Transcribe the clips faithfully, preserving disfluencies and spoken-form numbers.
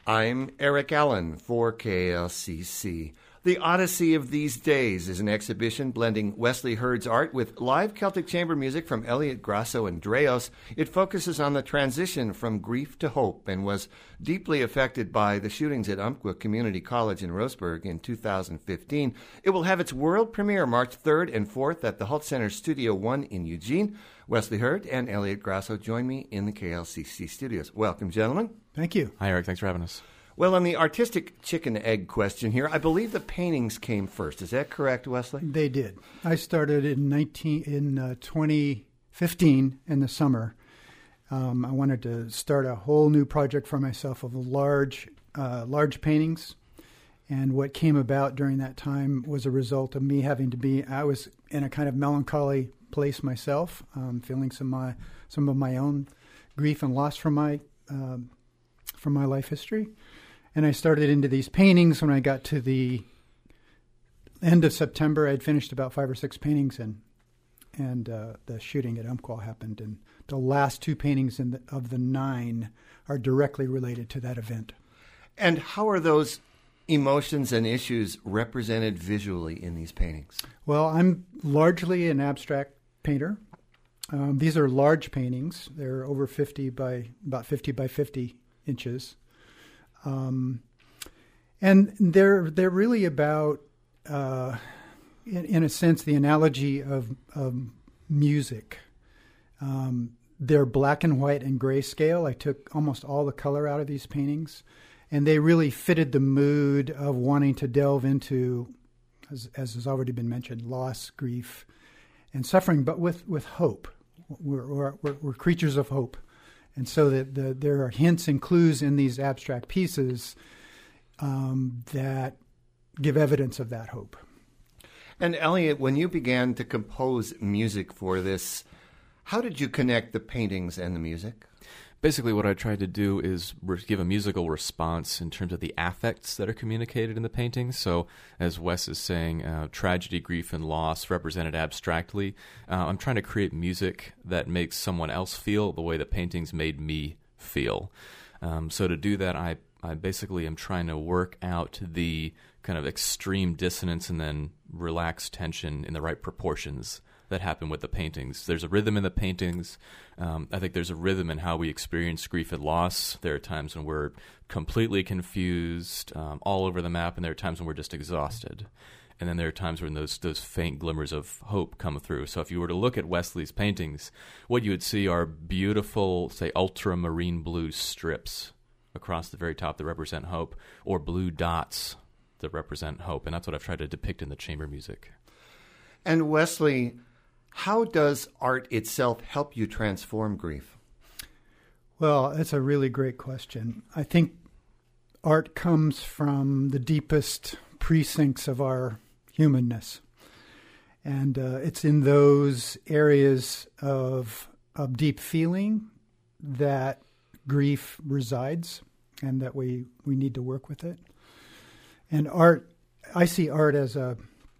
I'm Eric Allen for K L C C. The Odyssey of These Days is an exhibition blending Wesley Hurd's art with live Celtic chamber music from Elliot Grasso and Dreos. It focuses on the transition from grief to hope and was deeply affected by the shootings at Umpqua Community College in Roseburg in two thousand fifteen. It will have its world premiere March third and fourth at the Hult Center Studio One in Eugene. Wesley Hurd and Elliot Grasso join me in the K L C C studios. Welcome, gentlemen. Thank you. Hi, Eric. Thanks for having us. Well, on the artistic chicken-egg question here, I believe the paintings came first. Is that correct, Wesley? They did. I started in nineteen in uh, twenty fifteen in the summer. Um, I wanted to start a whole new project for myself of large, uh, large paintings. And what came about during that time was a result of me having to be. I was in a kind of melancholy place myself, um, feeling some my some of my own grief and loss from my um, from my life history. And I started into these paintings. When I got to the end of September, I'd finished about five or six paintings, and and uh, the shooting at Umpqua happened. And the last two paintings in the, of the nine are directly related to that event. And how are those emotions and issues represented visually in these paintings? Well, I'm largely an abstract painter. Um, these are large paintings. They're over fifty by, about fifty by fifty inches. Um, and they're they're really about, uh, in, in a sense, the analogy of, of music. Um, they're black and white and grayscale. I took almost all the color out of these paintings, and they really fitted the mood of wanting to delve into, as, as has already been mentioned, loss, grief, and suffering, but with, with hope. We're, we're, we're creatures of hope. And so that the, there are hints and clues in these abstract pieces um, that give evidence of that hope. And Elliot, when you began to compose music for this, how did you connect the paintings and the music? Basically, what I tried to do is re- give a musical response in terms of the affects that are communicated in the paintings. So, as Wes is saying, uh, tragedy, grief, and loss represented abstractly. Uh, I'm trying to create music that makes someone else feel the way the paintings made me feel. Um, so to do that, I, I basically am trying to work out the kind of extreme dissonance and then relaxed tension in the right proportions that happen with the paintings. There's a rhythm in the paintings. Um, I think there's a rhythm in how we experience grief and loss. There are times when we're completely confused, um, all over the map, and there are times when we're just exhausted. And then there are times when those those faint glimmers of hope come through. So if you were to look at Wesley's paintings, what you would see are beautiful, say, ultramarine blue strips across the very top that represent hope, or blue dots that represent hope. And that's what I've tried to depict in the chamber music. And Wesley, how does art itself help you transform grief? Well, that's a really great question. I think art comes from the deepest precincts of our humanness. And uh, it's in those areas of, of deep feeling that grief resides and that we, we need to work with it. And art, I see art as a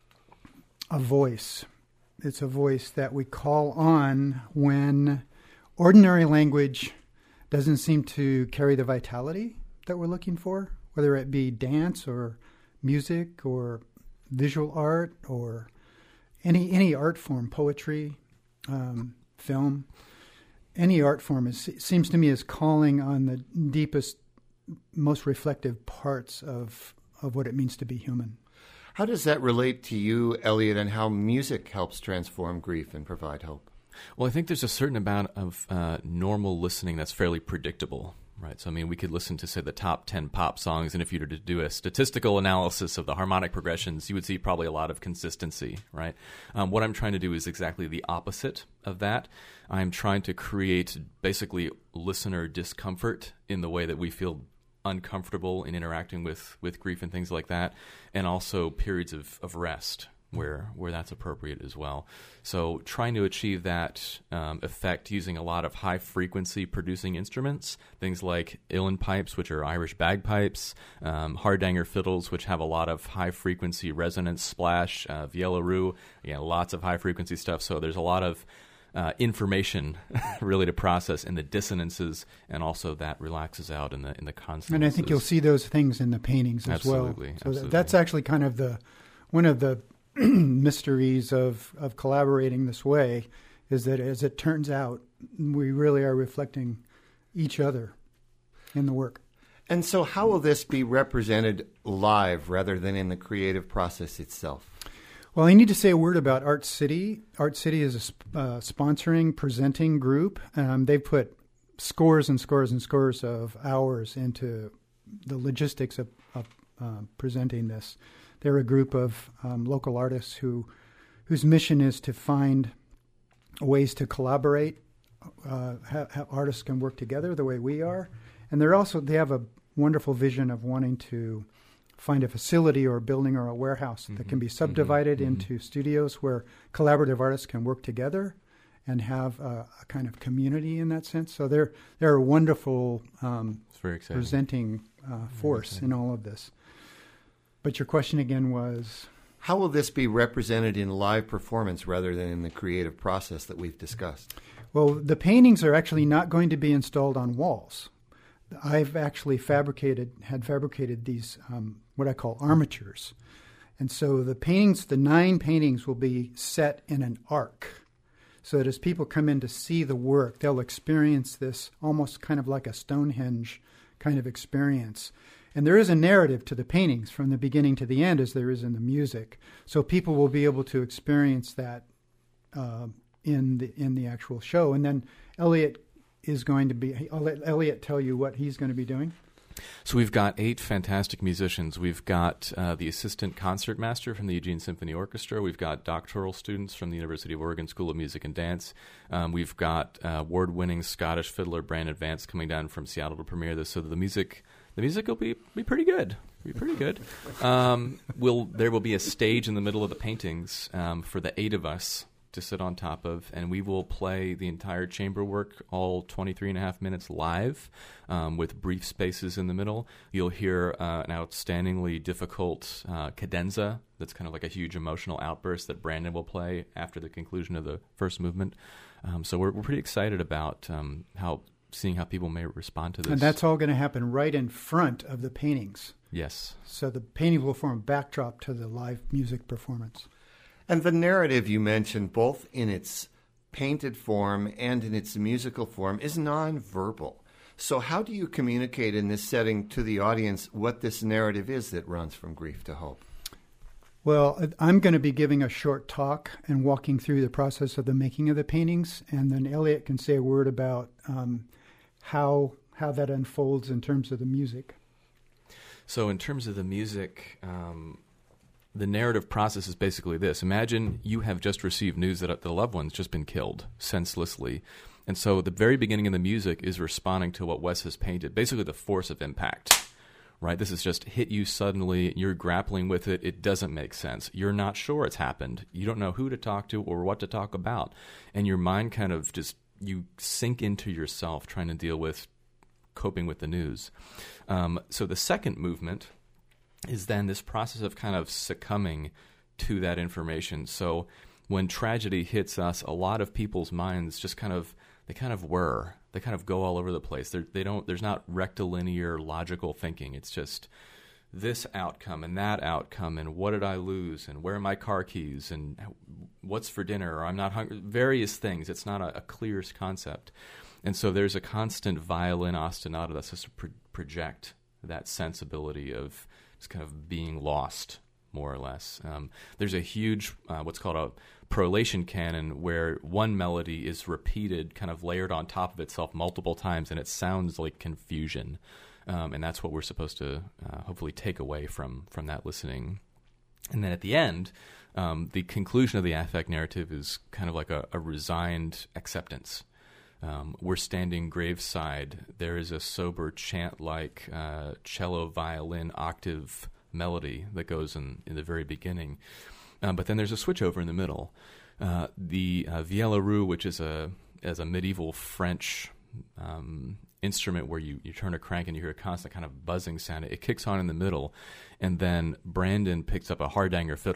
a voice. It's a voice that we call on when ordinary language doesn't seem to carry the vitality that we're looking for, whether it be dance or music or visual art or any any art form, poetry, um, film. Any art form is, seems to me is calling on the deepest, most reflective parts of of what it means to be human. How does that relate to you, Elliot, and how music helps transform grief and provide hope? Well, I think there's a certain amount of uh, normal listening that's fairly predictable, right? So, I mean, we could listen to, say, the top ten pop songs, and if you were to do a statistical analysis of the harmonic progressions, you would see probably a lot of consistency, right? Um, what I'm trying to do is exactly the opposite of that. I'm trying to create basically listener discomfort in the way that we feel uncomfortable in interacting with, with grief and things like that, and also periods of, of rest where where that's appropriate as well. So trying to achieve that um, effect using a lot of high-frequency producing instruments, things like uilleann pipes, which are Irish bagpipes, um, hardanger fiddles, which have a lot of high-frequency resonance splash, uh, viella roux, again, lots of high-frequency stuff. So there's a lot of uh, information really to process, and the dissonances, and also that relaxes out in the in the consonances. And I think you'll see those things in the paintings as absolutely, well. So absolutely. that's actually kind of the one of the mysteries of, of collaborating this way, is that as it turns out, we really are reflecting each other in the work. And so how will this be represented live rather than in the creative process itself? Well, I need to say a word about Art City. Art City is a sp- uh, sponsoring, presenting group. Um, they've put scores and scores and scores of hours into the logistics of, of uh, presenting this. They're a group of um, local artists who, whose mission is to find ways to collaborate. Uh, how, how artists can work together the way we are, and they're also they have a wonderful vision of wanting to find a facility or a building or a warehouse mm-hmm. that can be subdivided mm-hmm. into studios where collaborative artists can work together and have a, a kind of community in that sense. So they're they're a wonderful um, presenting uh, force in all of this. But your question again was, how will this be represented in live performance rather than in the creative process that we've discussed? Well, the paintings are actually not going to be installed on walls. I've actually fabricated, had fabricated these, um, what I call armatures. And so the paintings, the nine paintings will be set in an arc, so that as people come in to see the work, they'll experience this almost kind of like a Stonehenge kind of experience. And there is a narrative to the paintings from the beginning to the end, as there is in the music. So people will be able to experience that uh, in the in the actual show. And then Elliot is going to be, I'll let Elliot tell you what he's going to be doing. So we've got eight fantastic musicians. We've got uh, the assistant concertmaster from the Eugene Symphony Orchestra. We've got doctoral students from the University of Oregon School of Music and Dance. Um, we've got uh, award-winning Scottish fiddler Brandon Vance coming down from Seattle to premiere this. So the music, the music will be be pretty good. Be pretty good. Um, we'll there will be a stage in the middle of the paintings um, for the eight of us to sit on top of, and we will play the entire chamber work, all twenty-three and a half minutes live, um, with brief spaces in the middle. You'll hear uh, an outstandingly difficult uh, cadenza that's kind of like a huge emotional outburst that Brandon will play after the conclusion of the first movement. Um, so we're, we're pretty excited about um, how seeing how people may respond to this. And that's all going to happen right in front of the paintings. Yes. So the painting will form a backdrop to the live music performance. And the narrative you mentioned, both in its painted form and in its musical form, is nonverbal. So how do you communicate in this setting to the audience what this narrative is that runs from grief to hope? Well, I'm going to be giving a short talk and walking through the process of the making of the paintings, and then Elliot can say a word about um, how how that unfolds in terms of the music. So in terms of the music, um, the narrative process is basically this. Imagine you have just received news that the loved one's just been killed senselessly. And so the very beginning of the music is responding to what Wes has painted, basically the force of impact, right? This has just hit you suddenly. You're grappling with it. It doesn't make sense. You're not sure it's happened. You don't know who to talk to or what to talk about. And your mind kind of just, you sink into yourself trying to deal with coping with the news. Um, so the second movement is then this process of kind of succumbing to that information. So when tragedy hits us, a lot of people's minds just kind of, they kind of whir. They kind of go all over the place. They're, they don't, there's not rectilinear logical thinking. It's just this outcome and that outcome and what did I lose and where are my car keys and what's for dinner or I'm not hungry, various things. It's not a, a clear concept. And so there's a constant violin ostinato that's just to pro- project that sensibility of just kind of being lost, more or less. Um, there's a huge, uh, what's called a prolation canon, where one melody is repeated, kind of layered on top of itself multiple times, and it sounds like confusion. Um, and that's what we're supposed to uh, hopefully take away from, from that listening. And then at the end, um, the conclusion of the affect narrative is kind of like a, a resigned acceptance. Um, we're standing graveside. There is a sober chant-like uh, cello, violin, octave melody that goes in, in the very beginning. Um, but then there's a switchover in the middle. Uh, the uh, vielle roux, which is a as a medieval French um, instrument where you, you turn a crank and you hear a constant kind of buzzing sound, it kicks on in the middle. And then Brandon picks up a hardanger fiddle,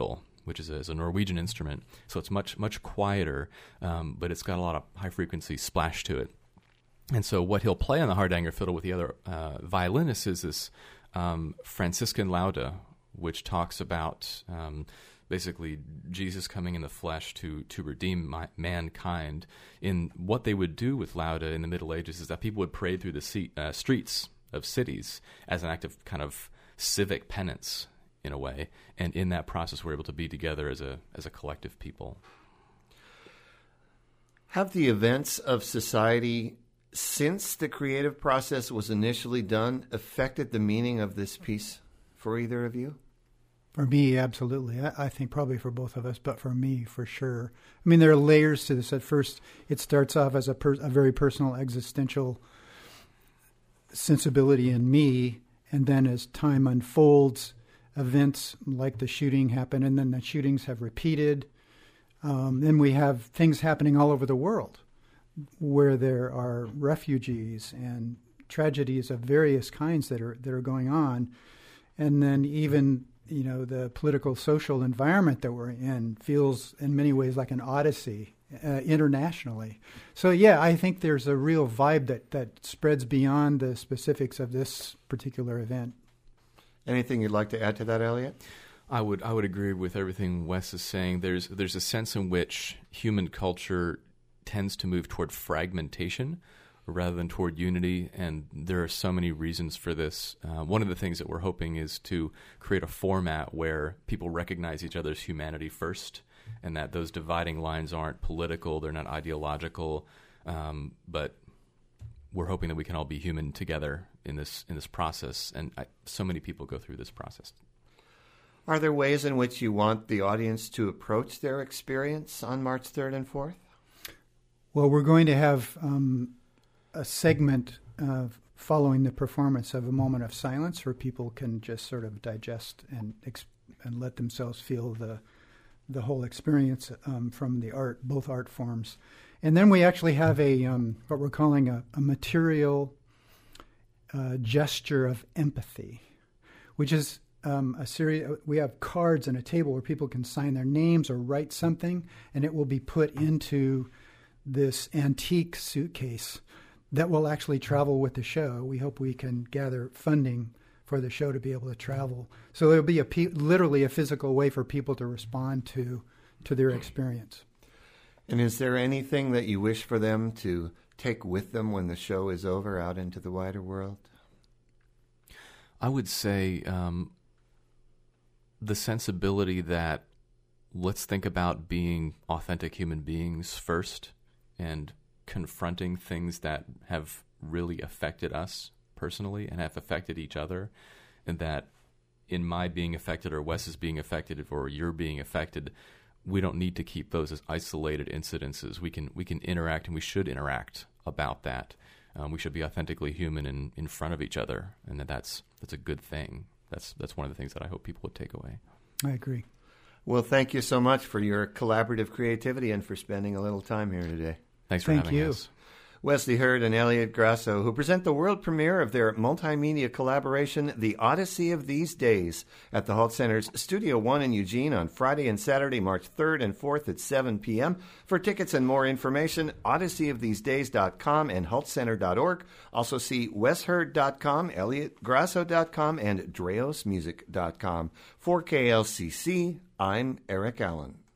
which is a, is a Norwegian instrument. So it's much, much quieter, um, but it's got a lot of high-frequency splash to it. And so what he'll play on the Hardanger fiddle with the other uh, violinists is this um, Franciscan Lauda, which talks about um, basically Jesus coming in the flesh to to redeem my, mankind. In what they would do with Lauda in the Middle Ages is that people would parade through the sea, uh, streets of cities as an act of kind of civic penance in a way, and in that process we're able to be together as a as a collective people. Have the events of society since the creative process was initially done affected the meaning of this piece for either of you? For me, absolutely. I, I think probably for both of us, but for me, for sure. I mean, there are layers to this. At first, it starts off as a, per, a very personal, existential sensibility in me, and then as time unfolds, events like the shooting happen, and then the shootings have repeated. Um, then we have things happening all over the world where there are refugees and tragedies of various kinds that are that are going on, and then even you know the political social environment that we're in feels in many ways like an odyssey uh, internationally. So yeah, I think there's a real vibe that that spreads beyond the specifics of this particular event. Anything you'd like to add to that, Elliot? I would I would agree with everything Wes is saying. There's there's a sense in which human culture tends to move toward fragmentation rather than toward unity, and there are so many reasons for this. Uh, one of the things that we're hoping is to create a format where people recognize each other's humanity first, and that those dividing lines aren't political, they're not ideological, um, but we're hoping that we can all be human together in this in this process, and I, so many people go through this process. Are there ways in which you want the audience to approach their experience on March third and fourth? Well, we're going to have um, a segment uh, following the performance of a moment of silence where people can just sort of digest and exp- and let themselves feel the the whole experience um, from the art, both art forms. And then we actually have a um, what we're calling a, a material uh, gesture of empathy, which is um, a series. We have cards and a table where people can sign their names or write something, and it will be put into this antique suitcase that will actually travel with the show. We hope we can gather funding for the show to be able to travel. So there'll be a pe- literally a physical way for people to respond to to their experience. And is there anything that you wish for them to take with them when the show is over out into the wider world? I would say um, the sensibility that let's think about being authentic human beings first, and confronting things that have really affected us personally and have affected each other, and that in my being affected or Wes is being affected or you're being affected, we don't need to keep those as isolated incidences. We can we can interact, and we should interact about that. Um, we should be authentically human in, in front of each other, and that that's that's a good thing. That's that's one of the things that I hope people would take away. I agree. Well, thank you so much for your collaborative creativity and for spending a little time here today. Thanks for Thank having you. us. Wesley Hurd and Elliot Grasso, who present the world premiere of their multimedia collaboration, The Odyssey of These Days, at the Hult Center's Studio One in Eugene on Friday and Saturday, March third and fourth at seven p.m. For tickets and more information, odyssey of these days dot com and hult center dot org. Also see wes hurd dot com, elliot grasso dot com, and dreos music dot com. For K L C C, I'm Eric Allen.